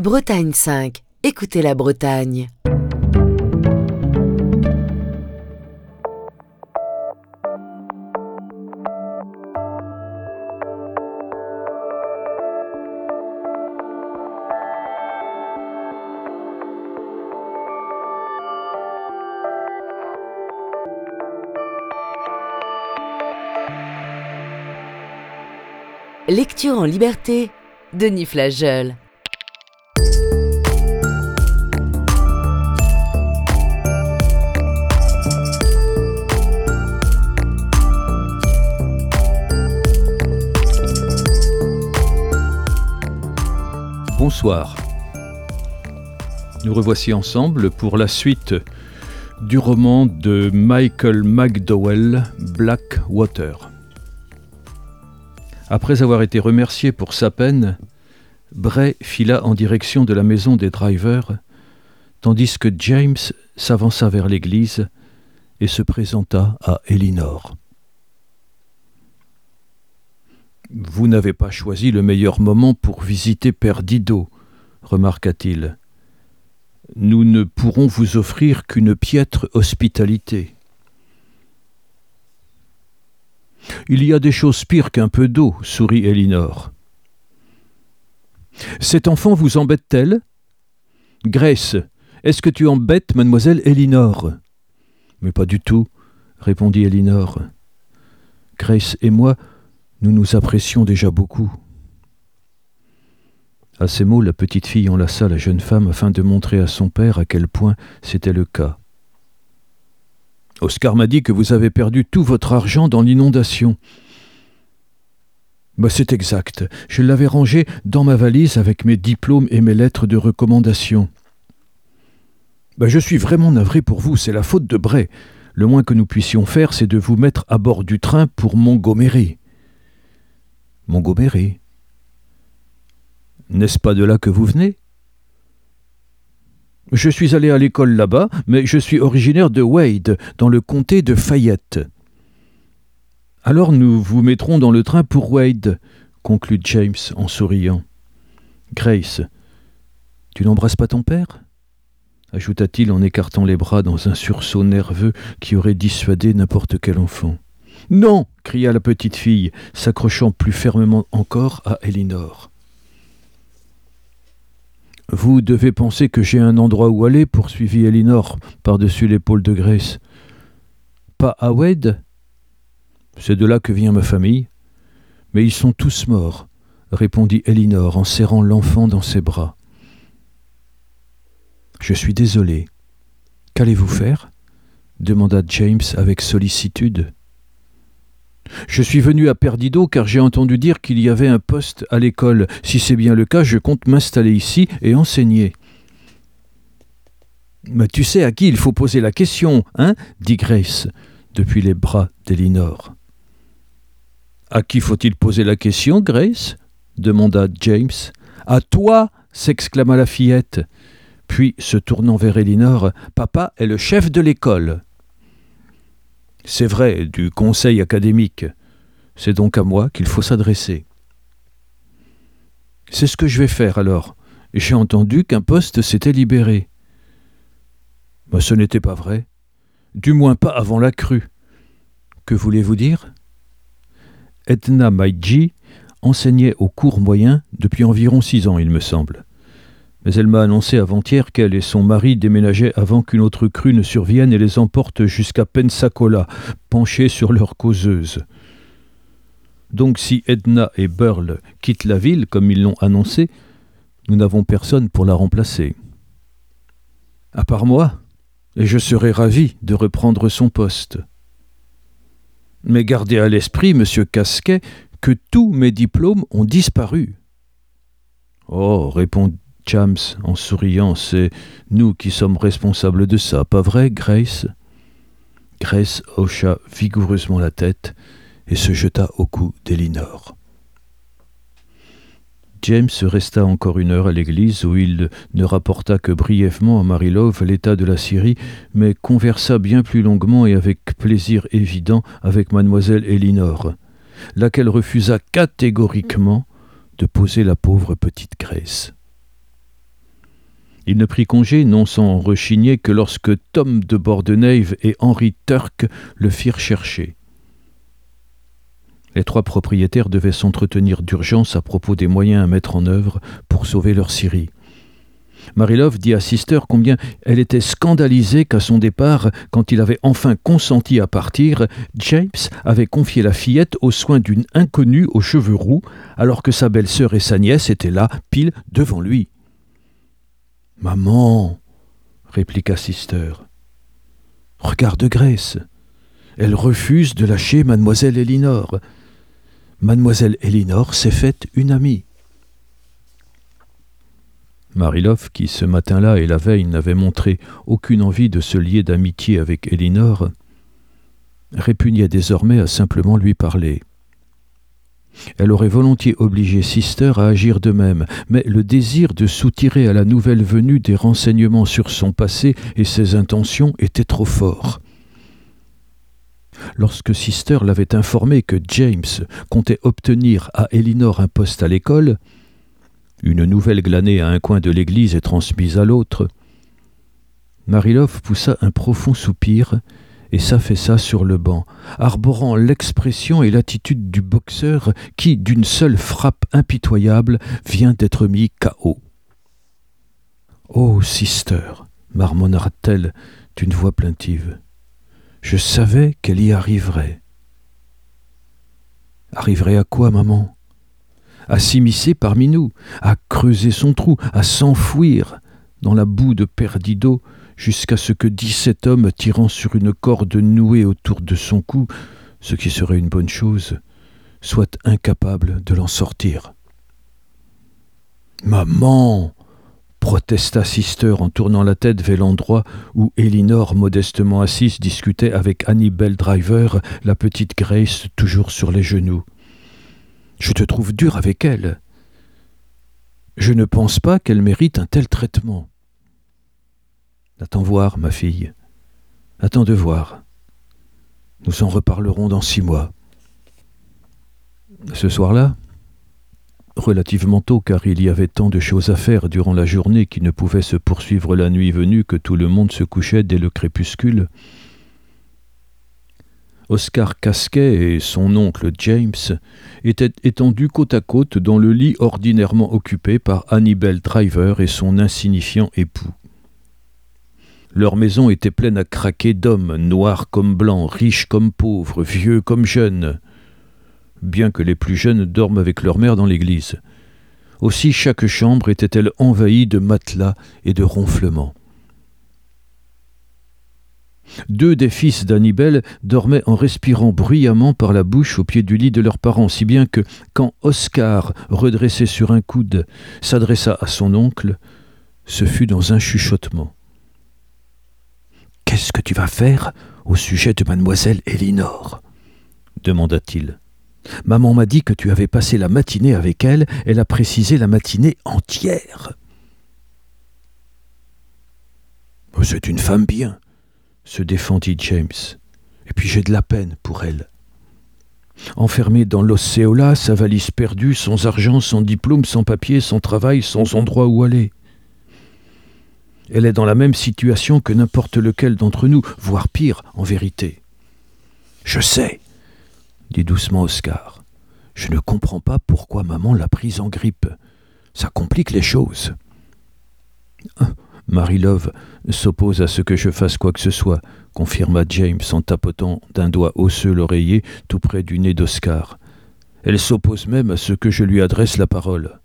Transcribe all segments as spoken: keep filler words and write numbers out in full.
Bretagne cinq. Écoutez la Bretagne. Lecture en liberté, Denis Flageol. Bonsoir. Nous revoici ensemble pour la suite du roman de Michael McDowell, Blackwater. Après avoir été remercié pour sa peine, Bray fila en direction de la maison des Drivers, tandis que James s'avança vers l'église et se présenta à Elinor. « Vous n'avez pas choisi le meilleur moment pour visiter Perdido, remarqua-t-il. Nous ne pourrons vous offrir qu'une piètre hospitalité. » « Il y a des choses pires qu'un peu d'eau, » sourit Elinor. « Cette enfant vous embête-t-elle ? Grace, est-ce que tu embêtes mademoiselle Elinor ? » ?»« Mais pas du tout, » répondit Elinor. « Grace et moi, nous nous apprécions déjà beaucoup. » À ces mots, la petite fille enlaça la jeune femme afin de montrer à son père à quel point c'était le cas. Oscar m'a dit que vous avez perdu tout votre argent dans l'inondation. Bah, c'est exact. Je l'avais rangé dans ma valise avec mes diplômes et mes lettres de recommandation. Bah, je suis vraiment navré pour vous, c'est la faute de Bray. Le moins que nous puissions faire, c'est de vous mettre à bord du train pour Montgomery. Montgomery ? N'est-ce pas de là que vous venez ? Je suis allé à l'école là-bas, mais je suis originaire de Wade, dans le comté de Fayette. Alors nous vous mettrons dans le train pour Wade, conclut James en souriant. Grace, tu n'embrasses pas ton père ? Ajouta-t-il en écartant les bras dans un sursaut nerveux qui aurait dissuadé n'importe quel enfant. Non ! Cria la petite fille, s'accrochant plus fermement encore à Elinor. « Vous devez penser que j'ai un endroit où aller, poursuivit Elinor par-dessus l'épaule de Grace. Pas à Wade ? C'est de là que vient ma famille. Mais ils sont tous morts, répondit Elinor en serrant l'enfant dans ses bras. Je suis désolé. Qu'allez-vous faire ? Demanda James avec sollicitude. Je suis venu à Perdido car j'ai entendu dire qu'il y avait un poste à l'école. Si c'est bien le cas, je compte m'installer ici et enseigner. Mais tu sais à qui il faut poser la question, hein ? Dit Grace, depuis les bras d'Elinor. À qui faut-il poser la question, Grace ? Demanda James. À toi, s'exclama la fillette. Puis, se tournant vers Elinor, papa est le chef de l'école. C'est vrai, du conseil académique. C'est donc à moi qu'il faut s'adresser. C'est ce que je vais faire alors. J'ai entendu qu'un poste s'était libéré. Mais ce n'était pas vrai. Du moins pas avant la crue. Que voulez-vous dire ? Edna Maidji enseignait au cours moyen depuis environ six ans, il me semble. Mais elle m'a annoncé avant-hier qu'elle et son mari déménageaient avant qu'une autre crue ne survienne et les emporte jusqu'à Pensacola, penchés sur leur causeuse. Donc si Edna et Burl quittent la ville, comme ils l'ont annoncé, nous n'avons personne pour la remplacer. À part moi, et je serais ravi de reprendre son poste. Mais gardez à l'esprit, monsieur Casquet, que tous mes diplômes ont disparu. Oh, répond James en souriant, c'est nous qui sommes responsables de ça, pas vrai, Grace ? Grace hocha vigoureusement la tête et se jeta au cou d'Elinor. James resta encore une heure à l'église où il ne rapporta que brièvement à Mary Love l'état de la Syrie, mais conversa bien plus longuement et avec plaisir évident avec mademoiselle Elinor, laquelle refusa catégoriquement de poser la pauvre petite Grace. Il ne prit congé, non sans rechigner, que lorsque Tom de Bordenave et Henry Turk le firent chercher. Les trois propriétaires devaient s'entretenir d'urgence à propos des moyens à mettre en œuvre pour sauver leur scierie. Marilove dit à Sister combien elle était scandalisée qu'à son départ, quand il avait enfin consenti à partir, James avait confié la fillette aux soins d'une inconnue aux cheveux roux, alors que sa belle-sœur et sa nièce étaient là, pile devant lui. « Maman !» répliqua Sister. « Regarde Grace. Elle refuse de lâcher mademoiselle Elinor. Mademoiselle Elinor s'est faite une amie. » Marilove, qui ce matin-là et la veille n'avait montré aucune envie de se lier d'amitié avec Elinor, répugnait désormais à simplement lui parler. Elle aurait volontiers obligé Sister à agir de même, mais le désir de soutirer à la nouvelle venue des renseignements sur son passé et ses intentions était trop fort. Lorsque Sister l'avait informé que James comptait obtenir à Elinor un poste à l'école, une nouvelle glanée à un coin de l'église et transmise à l'autre, Marilove poussa un profond soupir et s'affaissa sur le banc, arborant l'expression et l'attitude du boxeur qui, d'une seule frappe impitoyable, vient d'être mis K O. « Oh, Sister !» marmonna-t-elle d'une voix plaintive. « Je savais qu'elle y arriverait. » « Arriverait à quoi, maman ? À s'immiscer parmi nous, à creuser son trou, à s'enfouir dans la boue de Perdido, jusqu'à ce que dix-sept hommes tirant sur une corde nouée autour de son cou, ce qui serait une bonne chose, soient incapables de l'en sortir. « Maman !» protesta Sister en tournant la tête vers l'endroit où Elinor, modestement assise, discutait avec Annie Belldriver, la petite Grace toujours sur les genoux. « Je te trouve dur avec elle. Je ne pense pas qu'elle mérite un tel traitement. » Attends voir, ma fille. Attends de voir. Nous en reparlerons dans six mois. Ce soir-là, relativement tôt, car il y avait tant de choses à faire durant la journée qui ne pouvaient se poursuivre la nuit venue que tout le monde se couchait dès le crépuscule, Oscar Casquet et son oncle James étaient étendus côte à côte dans le lit ordinairement occupé par Annie Belldriver et son insignifiant époux. Leur maison était pleine à craquer d'hommes, noirs comme blancs, riches comme pauvres, vieux comme jeunes, bien que les plus jeunes dorment avec leur mère dans l'église. Aussi chaque chambre était-elle envahie de matelas et de ronflements. Deux des fils d'Annibel dormaient en respirant bruyamment par la bouche au pied du lit de leurs parents, si bien que, quand Oscar, redressé sur un coude, s'adressa à son oncle, ce fut dans un chuchotement. « Qu'est-ce que tu vas faire au sujet de mademoiselle Elinor ?» demanda-t-il. « Maman m'a dit que tu avais passé la matinée avec elle, elle a précisé la matinée entière. »« C'est une femme bien, » se défendit James. « Et puis j'ai de la peine pour elle. Enfermée dans l'Osceola, sa valise perdue, sans argent, sans diplôme, sans papier, sans travail, sans endroit où aller. Elle est dans la même situation que n'importe lequel d'entre nous, voire pire, en vérité. »« Je sais, » dit doucement Oscar. « Je ne comprends pas pourquoi maman l'a prise en grippe. Ça complique les choses. » Marilove s'oppose à ce que je fasse quoi que ce soit, confirma James en tapotant d'un doigt osseux l'oreiller tout près du nez d'Oscar. Elle s'oppose même à ce que je lui adresse la parole.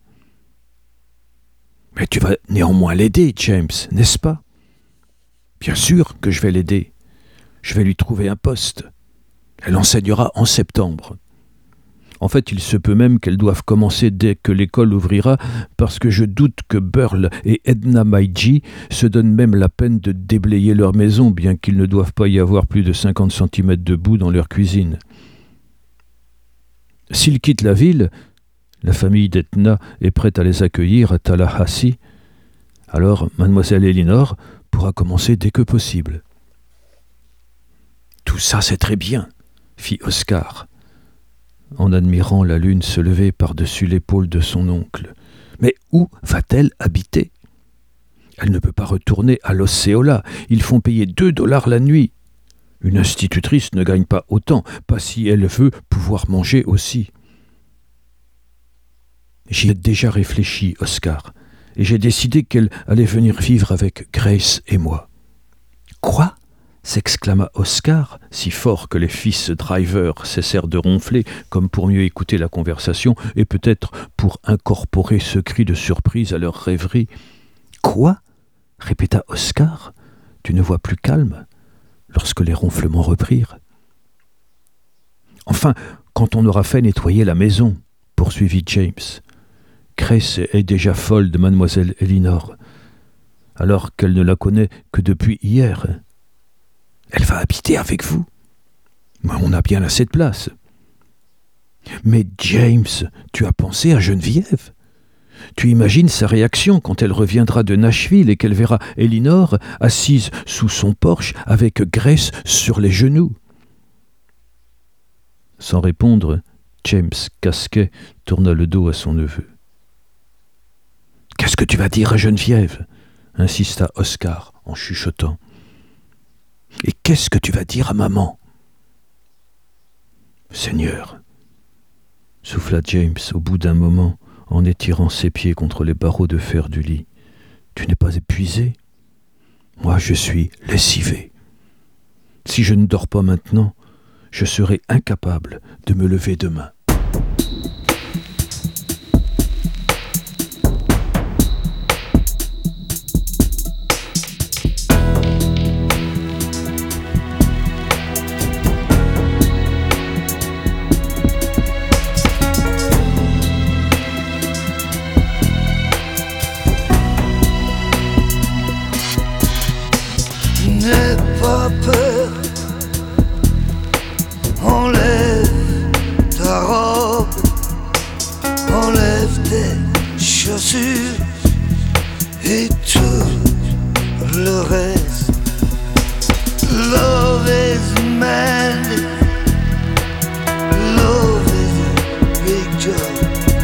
« Mais tu vas néanmoins l'aider, James, n'est-ce pas ? » ?»« Bien sûr que je vais l'aider. Je vais lui trouver un poste. Elle enseignera en septembre. En fait, il se peut même qu'elles doivent commencer dès que l'école ouvrira, parce que je doute que Burl et Edna Maidji se donnent même la peine de déblayer leur maison, bien qu'ils ne doivent pas y avoir plus de cinquante centimètres de boue dans leur cuisine. S'ils quittent la ville, la famille d'Edna est prête à les accueillir à Tallahassee, alors mademoiselle Elinor pourra commencer dès que possible. « Tout ça, c'est très bien, » fit Oscar, en admirant la lune se lever par-dessus l'épaule de son oncle. « Mais où va-t-elle habiter ? Elle ne peut pas retourner à l'Osceola. Ils font payer deux dollars la nuit. Une institutrice ne gagne pas autant, pas si elle veut pouvoir manger aussi. J'y ai déjà réfléchi, Oscar, et j'ai décidé qu'elle allait venir vivre avec Grace et moi. « Quoi ?» s'exclama Oscar, si fort que les fils Driver cessèrent de ronfler, comme pour mieux écouter la conversation et peut-être pour incorporer ce cri de surprise à leur rêverie. « Quoi ?» répéta Oscar, d'une voix plus calme, lorsque les ronflements reprirent. « Enfin, quand on aura fait nettoyer la maison, poursuivit James. Grace est déjà folle de mademoiselle Elinor, alors qu'elle ne la connaît que depuis hier. Elle va habiter avec vous. Mais on a bien assez de place. Mais James, tu as pensé à Geneviève ? Tu imagines sa réaction quand elle reviendra de Nashville et qu'elle verra Elinor assise sous son porche avec Grace sur les genoux. » Sans répondre, James Casquet tourna le dos à son neveu. « Qu'est-ce que tu vas dire à Geneviève ?» insista Oscar en chuchotant. « Et qu'est-ce que tu vas dire à maman ?»« Seigneur !» souffla James au bout d'un moment en étirant ses pieds contre les barreaux de fer du lit. « Tu n'es pas épuisé ? Moi, je suis lessivé. Si je ne dors pas maintenant, je serai incapable de me lever demain. » N'aie pas peur, enlève ta robe, enlève tes chaussures et tout le reste. Love is manly, love is a big job.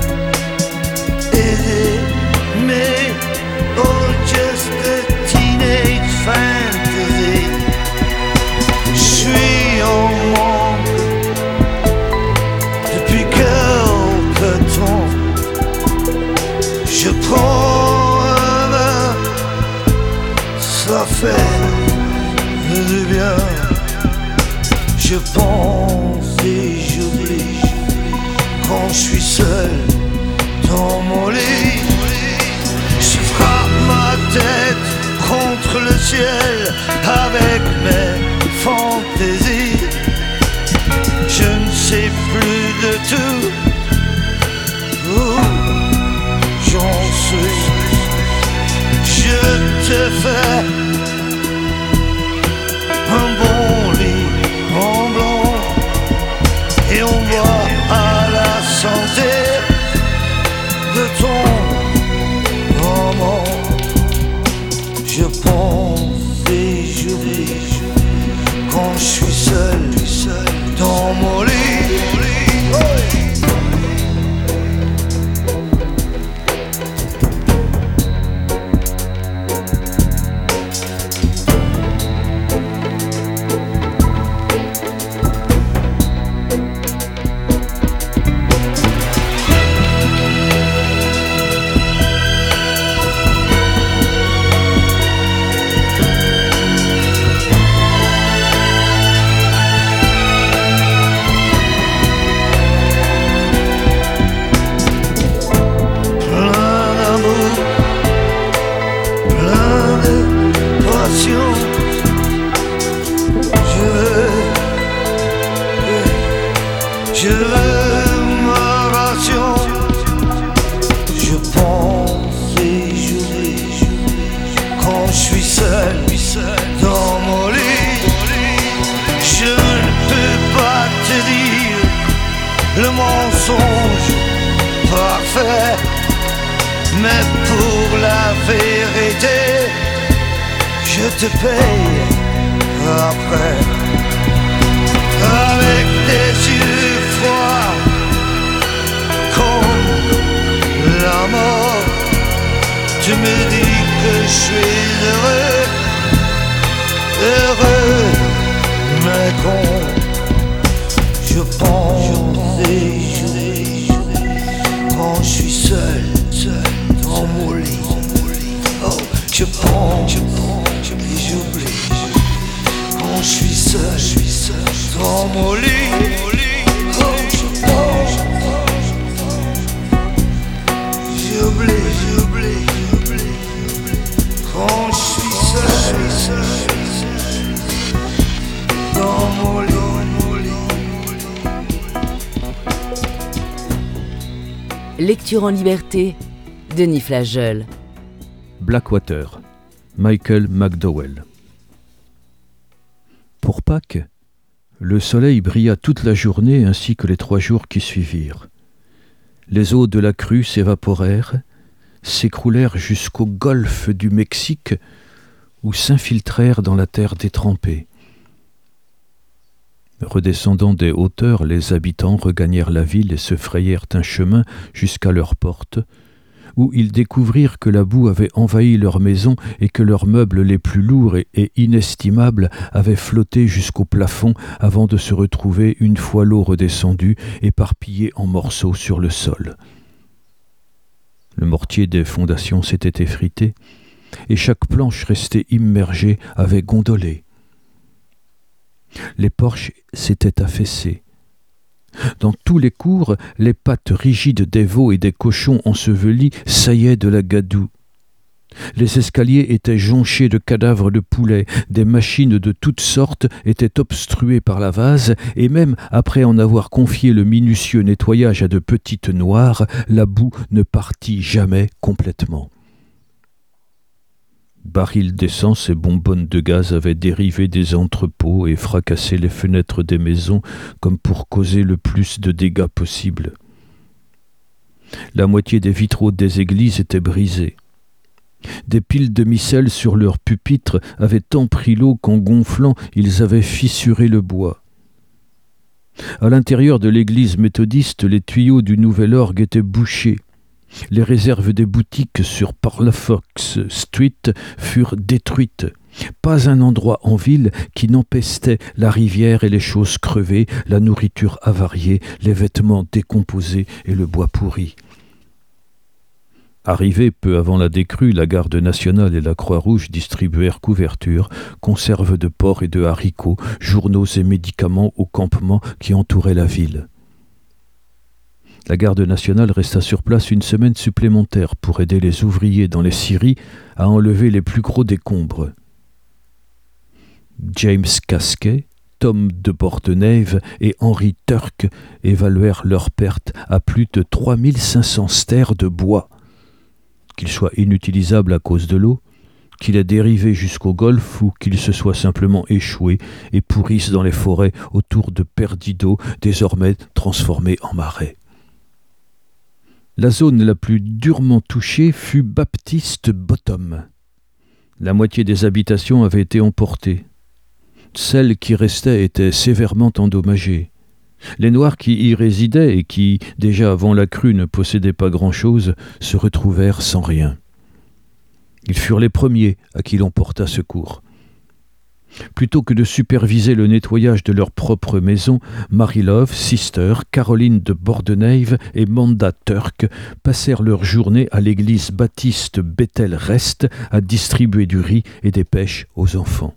Is it me or just a teenage fantasy? Je suis en manque depuis quelque temps. Je prends un bain, ça fait du bien. Je pense et j'oublie quand je suis seul dans mon lit. Je frappe ma tête contre le ciel avec mes fantaisies. Je ne sais plus de tout où j'en suis. Je te fais un bon lit en blanc et on boit à la santé de ton roman. Je pense et j'oublie quand je suis seul, seul dans mon lit. Je veux ma ration. Je pense et j'oublie quand je suis seul, dans mon lit. Je ne peux pas te dire le mensonge parfait, mais pour la vérité, je te paye après. Avec des yeux froids comme la mort, tu me dis que je suis seul, je suis seul dans mon lit. Oh, oh, j'oublie, j'oublie, j'oublie. Quand je suis seul, je suis seul dans mon lit. Lecture en liberté, Denis Flageol. Blackwater, Michael McDowell. Pour Pâques, le soleil brilla toute la journée ainsi que les trois jours qui suivirent. Les eaux de la crue s'évaporèrent, s'écroulèrent jusqu'au golfe du Mexique ou s'infiltrèrent dans la terre détrempée. Redescendant des hauteurs, les habitants regagnèrent la ville et se frayèrent un chemin jusqu'à leurs portes, où ils découvrirent que la boue avait envahi leurs maisons et que leurs meubles les plus lourds et, et inestimables avaient flotté jusqu'au plafond avant de se retrouver, une fois l'eau redescendue, éparpillés en morceaux sur le sol. Le mortier des fondations s'était effrité, et chaque planche restée immergée avait gondolé. Les porches s'étaient affaissées. Dans tous les cours, les pattes rigides des veaux et des cochons ensevelis saillaient de la gadoue. Les escaliers étaient jonchés de cadavres de poulets, des machines de toutes sortes étaient obstruées par la vase, et même après en avoir confié le minutieux nettoyage à de petites noires, la boue ne partit jamais complètement. Barils d'essence et bonbonnes de gaz avaient dérivé des entrepôts et fracassé les fenêtres des maisons comme pour causer le plus de dégâts possible. La moitié des vitraux des églises étaient brisés. Des piles de micelles sur leurs pupitres avaient tant pris l'eau qu'en gonflant, ils avaient fissuré le bois. À l'intérieur de l'église méthodiste, les tuyaux du nouvel orgue étaient bouchés. Les réserves des boutiques sur Palafox Street furent détruites. Pas un endroit en ville qui n'empestait la rivière et les choses crevées, la nourriture avariée, les vêtements décomposés et le bois pourri. Arrivés peu avant la décrue, la Garde nationale et la Croix-Rouge distribuèrent couvertures, conserves de porc et de haricots, journaux et médicaments aux campements qui entouraient la ville. La Garde nationale resta sur place une semaine supplémentaire pour aider les ouvriers dans les scieries à enlever les plus gros décombres. James Casquet, Tom de Bordenave et Henry Turk évaluèrent leurs pertes à plus de trois mille cinq cents stères de bois. Qu'il soit inutilisable à cause de l'eau, qu'il ait dérivé jusqu'au golfe ou qu'il se soit simplement échoué et pourrisse dans les forêts autour de Perdido, désormais transformées en marais. La zone la plus durement touchée fut Baptist Bottom. La moitié des habitations avaient été emportées. Celles qui restaient étaient sévèrement endommagées. Les Noirs qui y résidaient et qui, déjà avant la crue, ne possédaient pas grand-chose, se retrouvèrent sans rien. Ils furent les premiers à qui l'on porta secours. Plutôt que de superviser le nettoyage de leur propre maison, Mary Love, Sister, Caroline de Bordenave et Manda Turk passèrent leur journée à l'église baptiste Bethel Rest à distribuer du riz et des pêches aux enfants.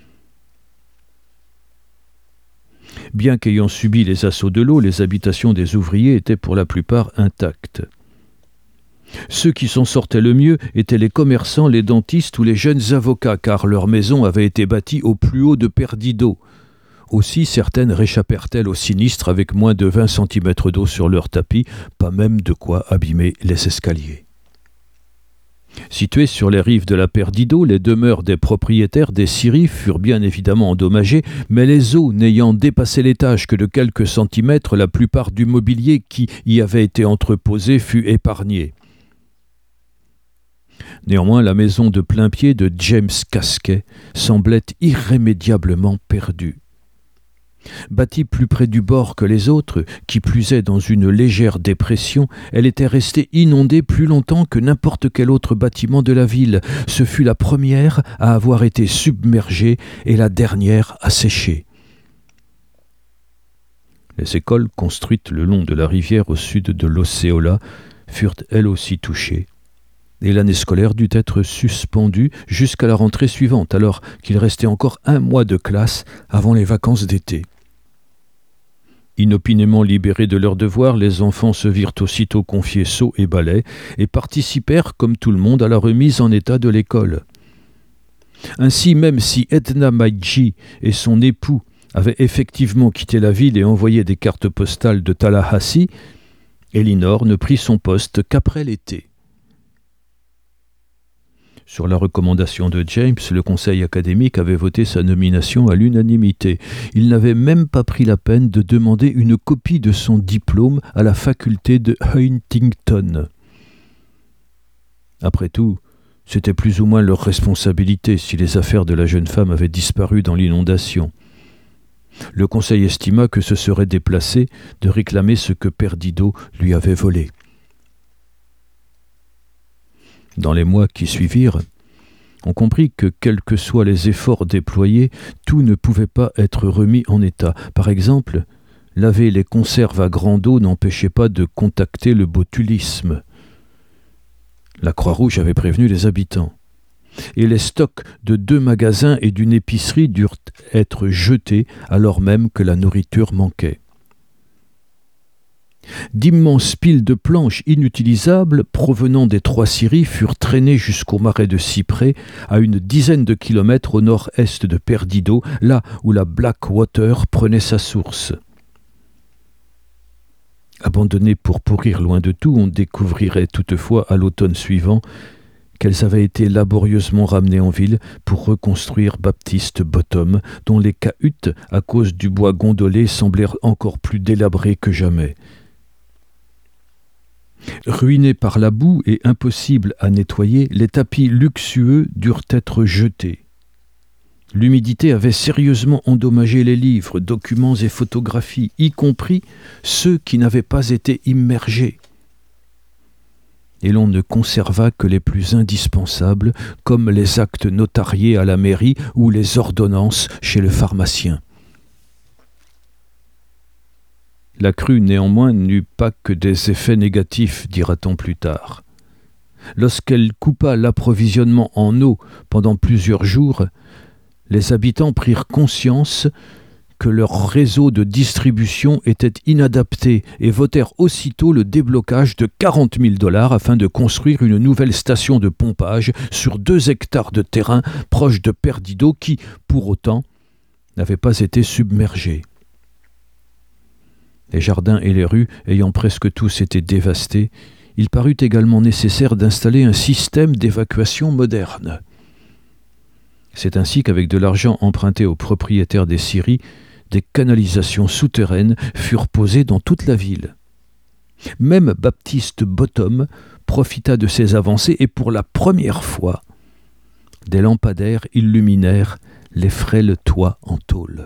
Bien qu'ayant subi les assauts de l'eau, les habitations des ouvriers étaient pour la plupart intactes. Ceux qui s'en sortaient le mieux étaient les commerçants, les dentistes ou les jeunes avocats, car leurs maisons avaient été bâties au plus haut de Perdido. Aussi, certaines réchappèrent-elles au sinistre avec moins de vingt centimètres d'eau sur leur tapis, pas même de quoi abîmer les escaliers. Situées sur les rives de la Perdido, les demeures des propriétaires des scieries furent bien évidemment endommagées, mais les eaux n'ayant dépassé l'étage que de quelques centimètres, la plupart du mobilier qui y avait été entreposé fut épargné. Néanmoins, la maison de plain-pied de James Casquet semblait irrémédiablement perdue. Bâtie plus près du bord que les autres, qui plus est dans une légère dépression, elle était restée inondée plus longtemps que n'importe quel autre bâtiment de la ville. Ce fut la première à avoir été submergée et la dernière à sécher. Les écoles construites le long de la rivière au sud de l'Osceola furent elles aussi touchées. et l'année scolaire dut être suspendue jusqu'à la rentrée suivante, alors qu'il restait encore un mois de classe avant les vacances d'été. Inopinément libérés de leurs devoirs, les enfants se virent aussitôt confier seaux et balais et participèrent, comme tout le monde, à la remise en état de l'école. Ainsi, même si Edna Maidji et son époux avaient effectivement quitté la ville et envoyé des cartes postales de Tallahassee, Elinor ne prit son poste qu'après l'été. Sur la recommandation de James, le conseil académique avait voté sa nomination à l'unanimité. Il n'avait même pas pris la peine de demander une copie de son diplôme à la faculté de Huntington. Après tout, c'était plus ou moins leur responsabilité si les affaires de la jeune femme avaient disparu dans l'inondation. Le conseil estima que ce serait déplacé de réclamer ce que Perdido lui avait volé. Dans les mois qui suivirent, on comprit que, quels que soient les efforts déployés, tout ne pouvait pas être remis en état. Par exemple, laver les conserves à grande eau n'empêchait pas de contacter le botulisme. La Croix-Rouge avait prévenu les habitants. Et les stocks de deux magasins et d'une épicerie durent être jetés alors même que la nourriture manquait. D'immenses piles de planches inutilisables provenant des trois scieries furent traînées jusqu'au marais de Cyprès, à une dizaine de kilomètres au nord-est de Perdido, là où la Blackwater prenait sa source. Abandonnées pour pourrir loin de tout, on découvrirait toutefois à l'automne suivant qu'elles avaient été laborieusement ramenées en ville pour reconstruire Baptist Bottom, dont les cahutes, à cause du bois gondolé, semblèrent encore plus délabrées que jamais. Ruinés par la boue et impossibles à nettoyer, les tapis luxueux durent être jetés. L'humidité avait sérieusement endommagé les livres, documents et photographies, y compris ceux qui n'avaient pas été immergés. Et l'on ne conserva que les plus indispensables, comme les actes notariés à la mairie ou les ordonnances chez le pharmacien. La crue, néanmoins, n'eut pas que des effets négatifs, dira-t-on plus tard. Lorsqu'elle coupa l'approvisionnement en eau pendant plusieurs jours, les habitants prirent conscience que leur réseau de distribution était inadapté et votèrent aussitôt le déblocage de quarante mille dollars afin de construire une nouvelle station de pompage sur deux hectares de terrain proche de Perdido qui, pour autant, n'avait pas été submergé. Les jardins et les rues ayant presque tous été dévastés, il parut également nécessaire d'installer un système d'évacuation moderne. C'est ainsi qu'avec de l'argent emprunté aux propriétaires des scieries, des canalisations souterraines furent posées dans toute la ville. Même Baptist Bottom profita de ces avancées et pour la première fois, des lampadaires illuminèrent les frêles toits en tôle.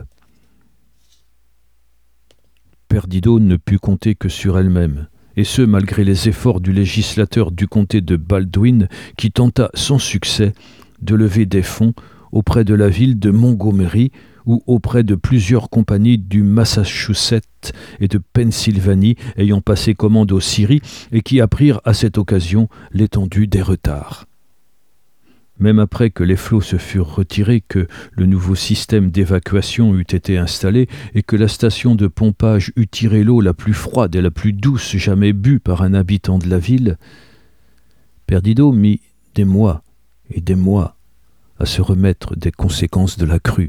Perdido ne put compter que sur elle-même, et ce malgré les efforts du législateur du comté de Baldwin qui tenta sans succès de lever des fonds auprès de la ville de Montgomery ou auprès de plusieurs compagnies du Massachusetts et de Pennsylvanie ayant passé commande aux scieries et qui apprirent à cette occasion l'étendue des retards. Même après que les flots se furent retirés, que le nouveau système d'évacuation eut été installé et que la station de pompage eut tiré l'eau la plus froide et la plus douce jamais bue par un habitant de la ville, Perdido mit des mois et des mois à se remettre des conséquences de la crue.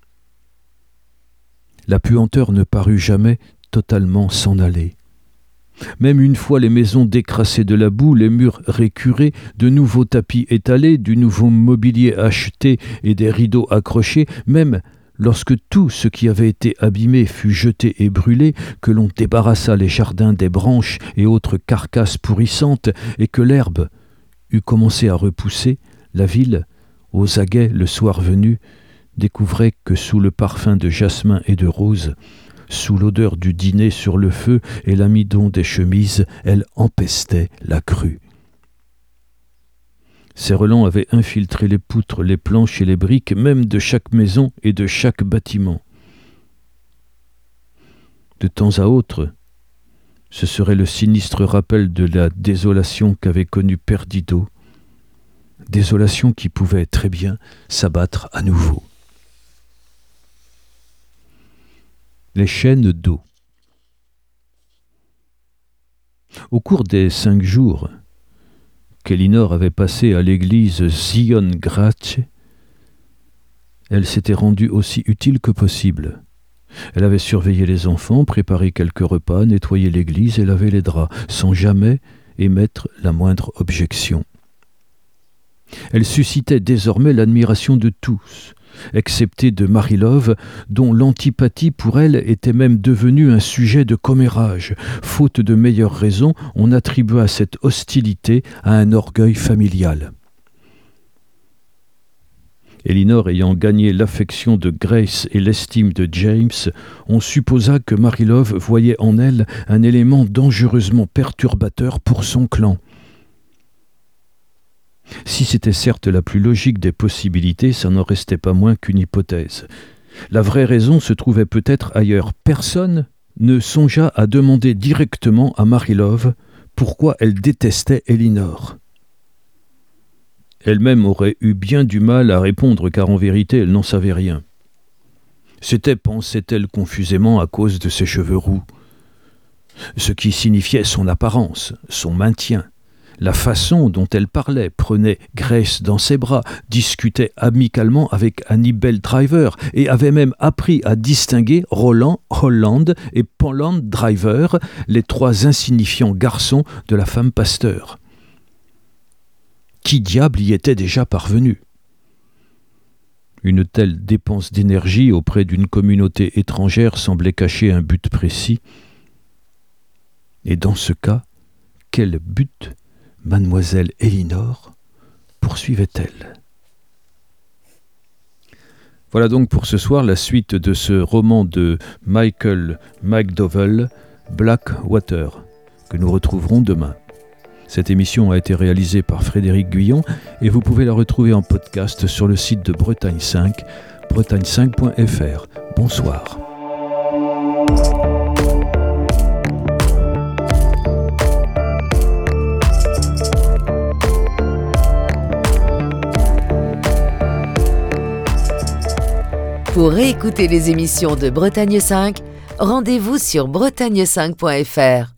La puanteur ne parut jamais totalement s'en aller. Même une fois les maisons décrassées de la boue, les murs récurés, de nouveaux tapis étalés, du nouveau mobilier acheté et des rideaux accrochés, même lorsque tout ce qui avait été abîmé fut jeté et brûlé, que l'on débarrassa les jardins des branches et autres carcasses pourrissantes, et que l'herbe eut commencé à repousser, la ville, aux aguets le soir venu, découvrait que sous le parfum de jasmin et de rose, sous l'odeur du dîner sur le feu et l'amidon des chemises, elle empestait la crue. Ces relents avaient infiltré les poutres, les planches et les briques, même de chaque maison et de chaque bâtiment. De temps à autre, ce serait le sinistre rappel de la désolation qu'avait connue Perdido désolation qui pouvait très bien s'abattre à nouveau. Les chaînes d'eau. Au cours des cinq jours qu'Elinor avait passés à l'église Zion Grace, elle s'était rendue aussi utile que possible. Elle avait surveillé les enfants, préparé quelques repas, nettoyé l'église et lavé les draps, sans jamais émettre la moindre objection. Elle suscitait désormais l'admiration de tous, excepté de Marie-Love, dont l'antipathie pour elle était même devenue un sujet de commérage. Faute de meilleures raisons, on attribua cette hostilité à un orgueil familial. Elinor ayant gagné l'affection de Grace et l'estime de James, on supposa que Marie-Love voyait en elle un élément dangereusement perturbateur pour son clan. Si c'était certes la plus logique des possibilités, ça n'en restait pas moins qu'une hypothèse. La vraie raison se trouvait peut-être ailleurs. Personne ne songea à demander directement à Marie-Love pourquoi elle détestait Elinor. Elle-même aurait eu bien du mal à répondre car en vérité elle n'en savait rien. C'était, pensait-elle confusément, à cause de ses cheveux roux, ce qui signifiait son apparence, son maintien. La façon dont elle parlait, prenait Grace dans ses bras, discutait amicalement avec Hannibal Driver et avait même appris à distinguer Roland, Holland et Pauland Driver, les trois insignifiants garçons de la femme pasteur. Qui diable y était déjà parvenu ? Une telle dépense d'énergie auprès d'une communauté étrangère semblait cacher un but précis. Et dans ce cas, quel but Mademoiselle Elinor poursuivait-elle ? Voilà donc pour ce soir la suite de ce roman de Michael McDowell, Blackwater, que nous retrouverons demain. Cette émission a été réalisée par Frédéric Guyon et vous pouvez la retrouver en podcast sur le site de Bretagne cinq, bretagne cinq point f r. Bonsoir. Pour réécouter les émissions de Bretagne cinq, rendez-vous sur bretagne cinq point f r.